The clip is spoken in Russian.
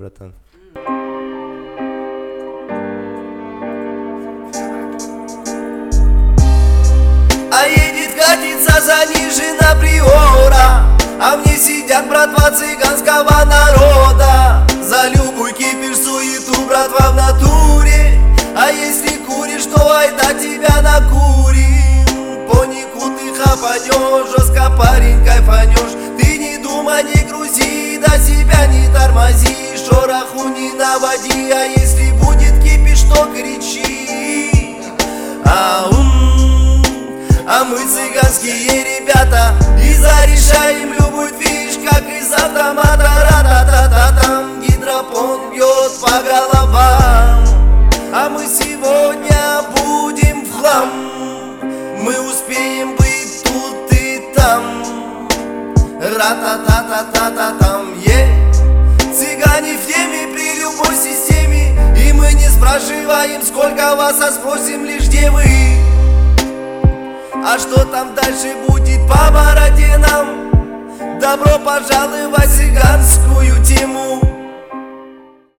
братан. А едет, катится занижена приора, а в ней сидят братва цыганского народа. За любую кипиш, суету, братва, в натуре. А если куришь, то айда тебя накурим. По нику ты хапанешь, жестко парень кайфанешь. Ты не думай, не грузи, до себя не тормози. Шороху не наводи, а если будет кипиш, то кричи. А мы цыганские ребята, и зарешаем любую движ, как из автомата. Ра-та-та-та-та-там, гидропон бьет по головам. А мы сегодня будем в хлам. Мы успеем быть тут и там. Ра-та-та-та-та-та-там, цыгане в теме при любой системе. И мы не спрашиваем, сколько вас, а спросим лишь, где вы. А что там дальше будет по бороде нам? Добро пожаловать в цыганскую тему.